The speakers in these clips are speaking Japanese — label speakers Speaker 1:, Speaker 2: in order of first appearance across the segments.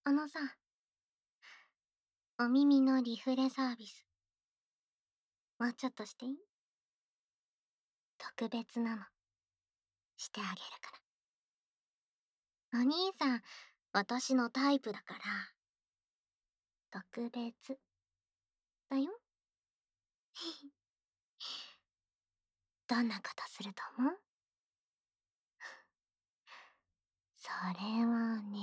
Speaker 1: あのさ、お耳のリフレサービス、もうちょっとしていい？特別なの、してあげるから。お兄さん、私のタイプだから、特別だよ。どんなことすると思う？それはね、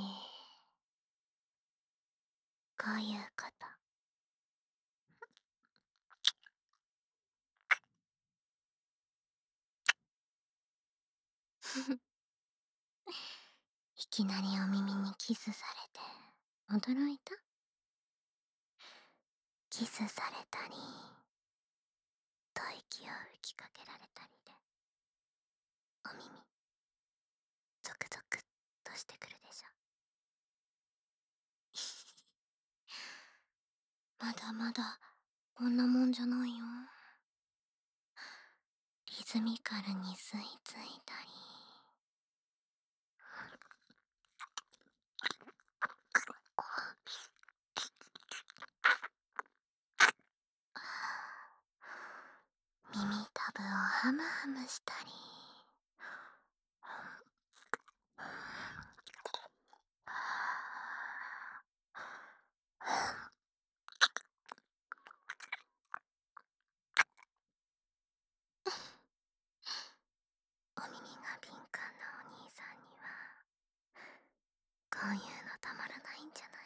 Speaker 1: こういうこと。いきなりお耳にキスされて、驚いた？キスされたり、吐息を吹きかけられたりで、お耳、ゾクゾクっとしてくるでしょ。まだまだ、こんなもんじゃないよ。リズミカルに吸い付いたり。耳たぶをハムハムしたり。お耳が敏感なお兄さんには、こういうのたまらないんじゃない？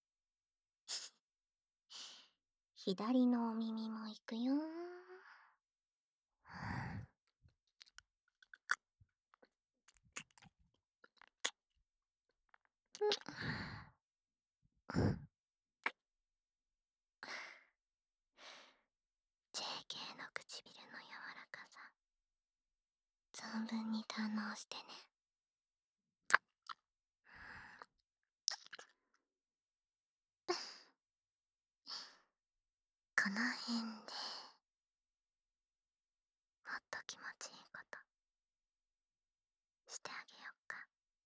Speaker 1: 左のお耳もいくよ。JK の唇の柔らかさ、存分に堪能してね。この辺で、もっと気持ちいいことしてあげようか。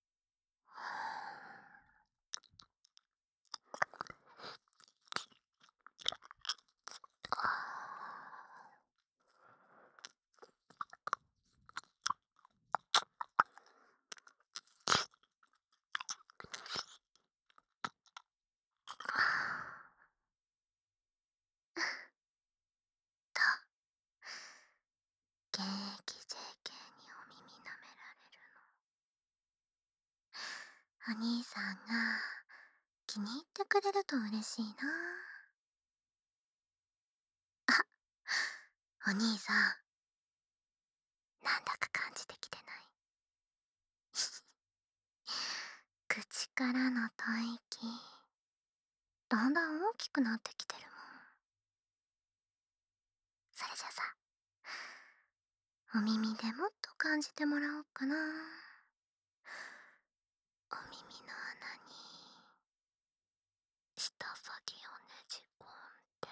Speaker 1: と、現役 JK にお耳舐められるの。お兄さんが気に入ってくれると嬉しいな。あ、お兄さん、なんだか感じてきてない？口からの吐息、だんだん大きくなってきてるもん。それじゃさ、お耳でもっと感じてもらおうかな。お耳の穴に舌先をねじ込んで、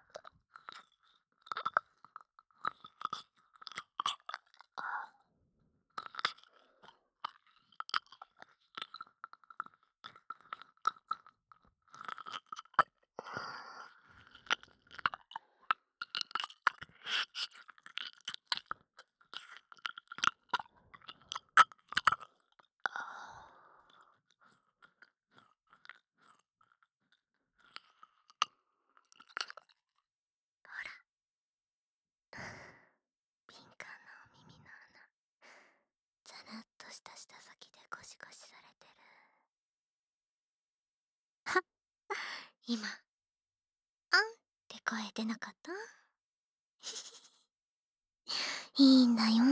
Speaker 1: 敏感なお耳の穴、ザラッとした舌先でゴシゴシされてる。はっ、今、あんって声出なかった？いいんだよ。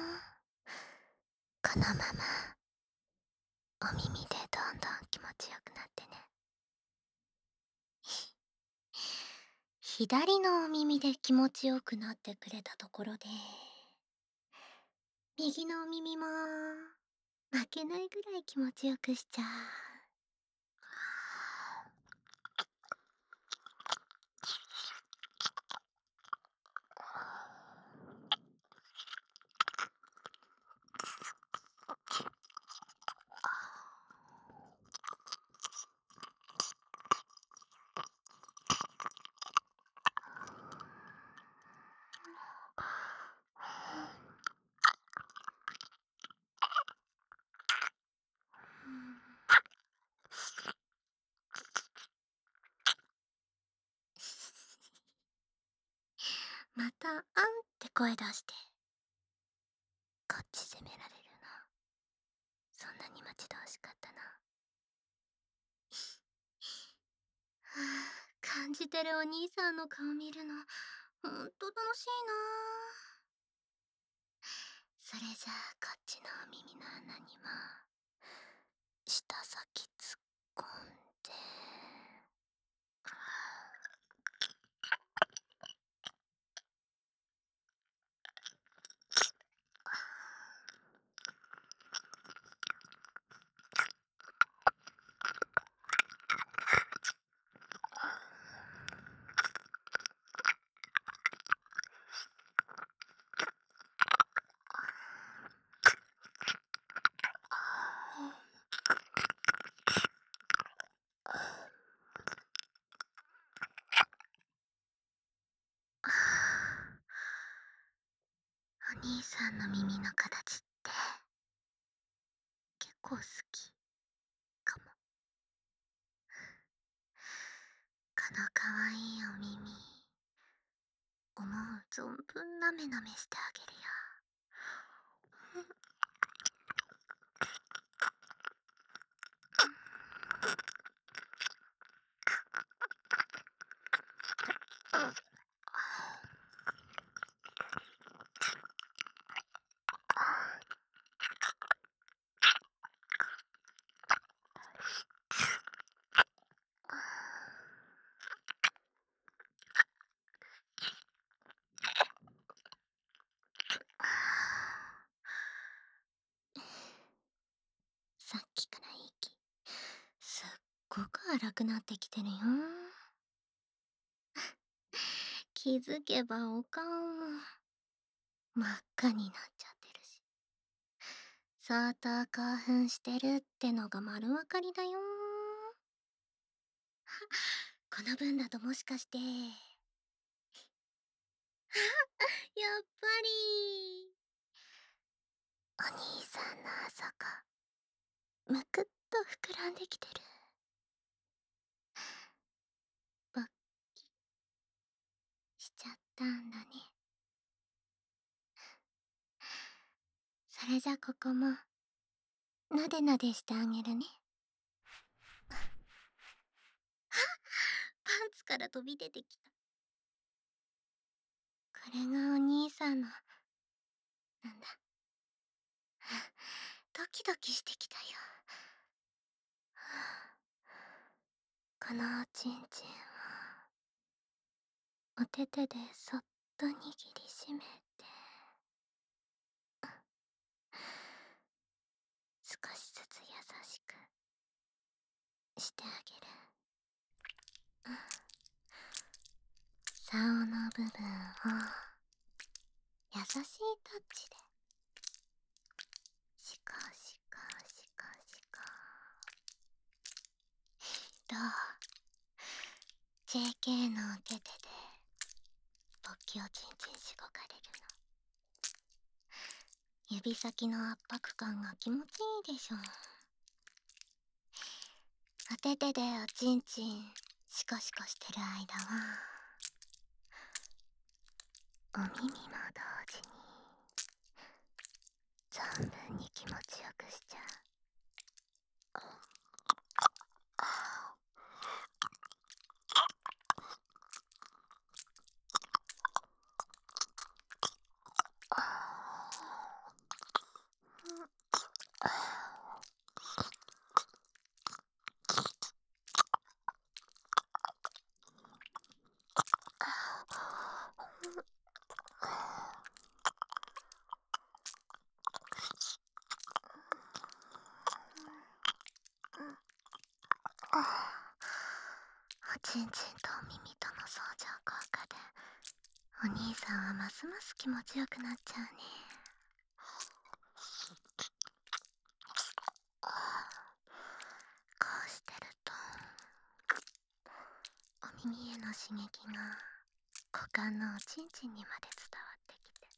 Speaker 1: このまま、お耳でどんどん気持ちよくなってね。左のお耳で気持ちよくなってくれたところで、右のお耳も、負けないぐらい気持ちよくしちゃう。 声出して。こっち責められるの。そんなに待ち遠しかったな。はぁ、感じてるお兄さんの顔見るの、ほんと楽しいなぁ。それじゃあ、こっちのお耳の穴にも、舌先突っ込んで。お兄さんの耳の形って結構好きかも。このかわいいお耳、思う存分なめなめしてあげるよ。さっきから息、すっごく荒くなってきてるよ。気づけばお顔も真っ赤になっちゃってるし。相当興奮してるってのが丸分かりだよ。この分だともしかして。やっぱり。お兄さんのあそこ、むくっと膨らんできてる。勃起しちゃったんだね。それじゃここも、なでなでしてあげるね。パンツから飛び出てきた。これがお兄さんの、なんだ。ドキドキしてきたよ。このおちんちんを、お手手でそっと握りしめて、少しずつ優しくしてあげる。竿の部分を優しいタッチでシカシカシカシカ。どう？ JK のお手手で勃起をチンチンしごかれるの。指先の圧迫感が気持ちいいでしょ。お手手でおちんちんシコシコしてる間は、お耳も同時に存分に気持ちよくしちゃう。おちんちんとお耳との相乗効果で、お兄さんはますます気持ちよくなっちゃうね。こうしてると、お耳への刺激が股間のおちんちんにまで伝わってきて、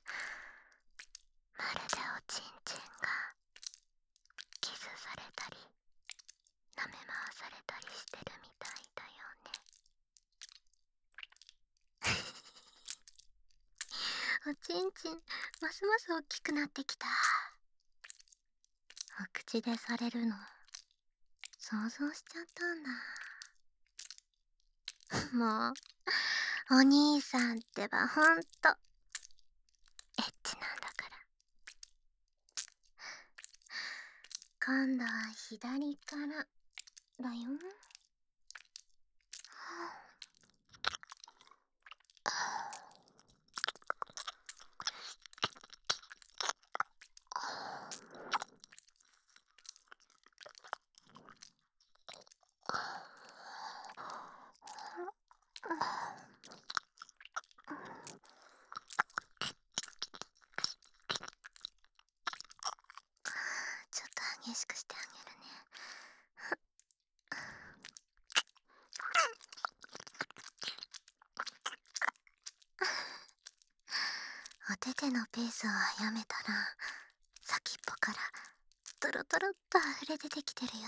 Speaker 1: まるでおちんちんがキスされたり舐め回されたりしてるみたいだよね。 おちんちん、ますます大きくなってきた。お口でされるの、想像しちゃったんだ。もう、お兄さんってばほんと、エッチなんだから。今度は左からだよ。ちょっと激しくしてあげるね。お手手のペースを速めたら、先っぽからトロトロっと溢れ出てきてるよ。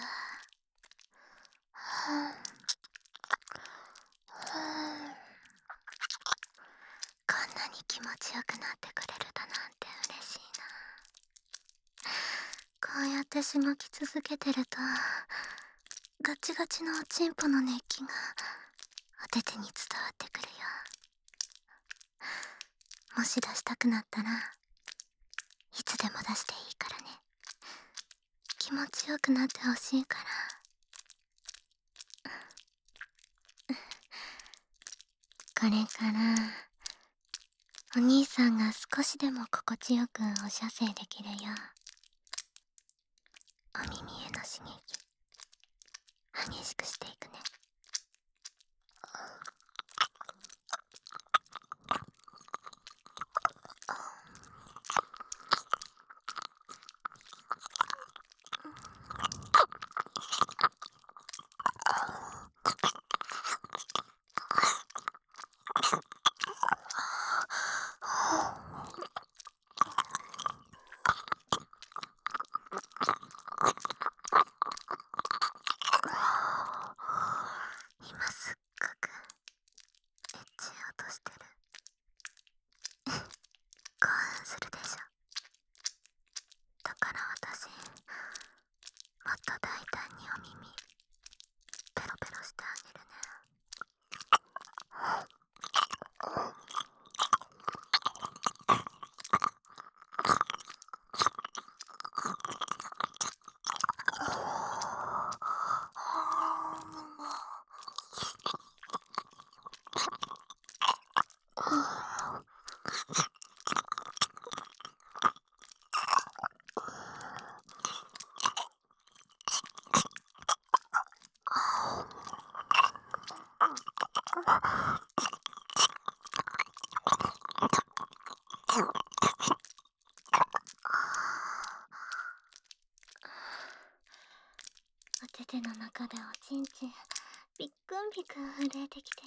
Speaker 1: こんなに気持ちよくなってくれるだなんて嬉しいな。こうやってしごき続けてると、ガチガチのおちんぽの熱気がお手手に伝わってくるよ。もし出したくなったら、いつでも出していいからね。気持ちよくなってほしいから。これからお兄さんが少しでも心地よくお射精できるよう、お耳への刺激激しくしていくね。今すっごくエッチい音してる。興奮するでしょ。だから私、もっと大胆にお耳ペロペロしてあげるね。お手手の中でおちんちんビックンビクン震えてきてる。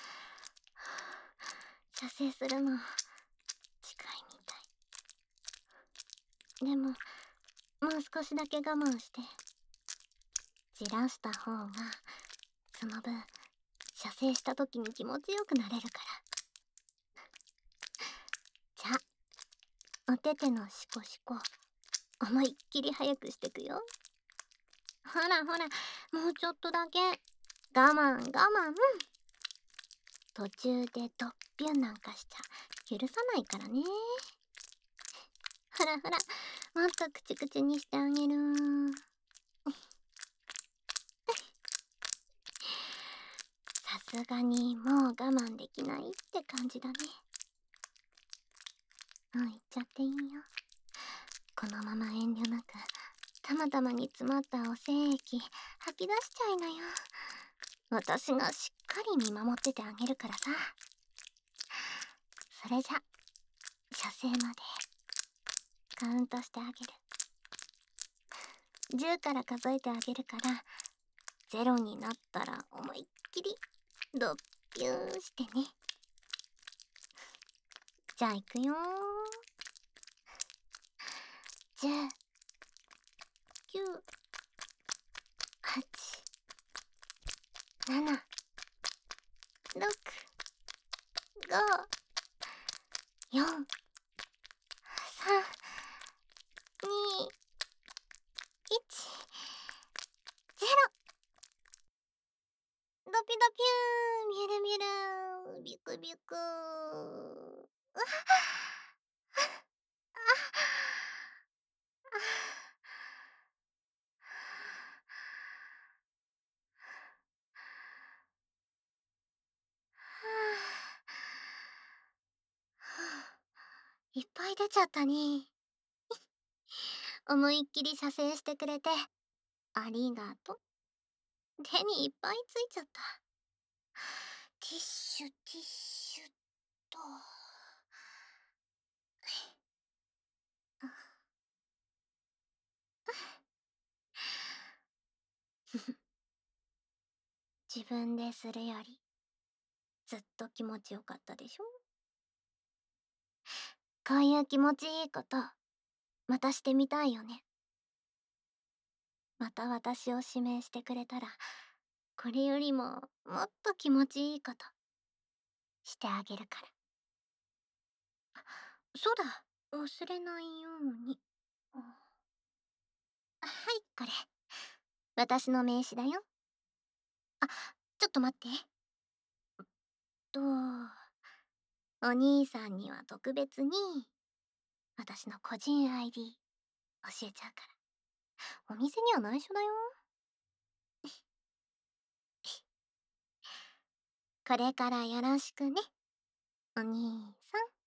Speaker 1: 射精するの近いみたい。でももう少しだけ我慢して、じらした方がその分射精した時に気持ちよくなれるから。じゃあお手手のシコシコ思いっきり早くしてくよ。ほらほら、もうちょっとだけ我慢我慢。途中でドッピュンなんかしちゃ許さないからね。ほらほら、もっとクチクチにしてあげる。さすがにもう我慢できないって感じだね。もう行っちゃっていいよ。このまま遠慮なくたまたまに詰まったお精液吐き出しちゃいなよ。私がしっかり見守っててあげるからさ。それじゃ射精までカウントしてあげる。10から数えてあげるから、0になったら思いっきりドッピューンしてね。じゃあいくよー。10、9、8、7、6、5、 4、3、2、1、0。ドピドピュー、ミュルミュル、ビクビク。うわいっぱい出ちゃったね。思いっきり射精してくれて、ありがと。手にいっぱいついちゃった。ティッシュ、ティッシュっと。自分でするより、ずっと気持ちよかったでしょ。こういう気持ちいいこと、またしてみたいよね。また私を指名してくれたら、これよりももっと気持ちいいことしてあげるから。そうだ、忘れないように。はい、これ。私の名刺だよ。あ、ちょっと待って。と、お兄さんには特別に、私の個人 ID 教えちゃうから。お店には内緒だよ。これからよろしくね、お兄さん。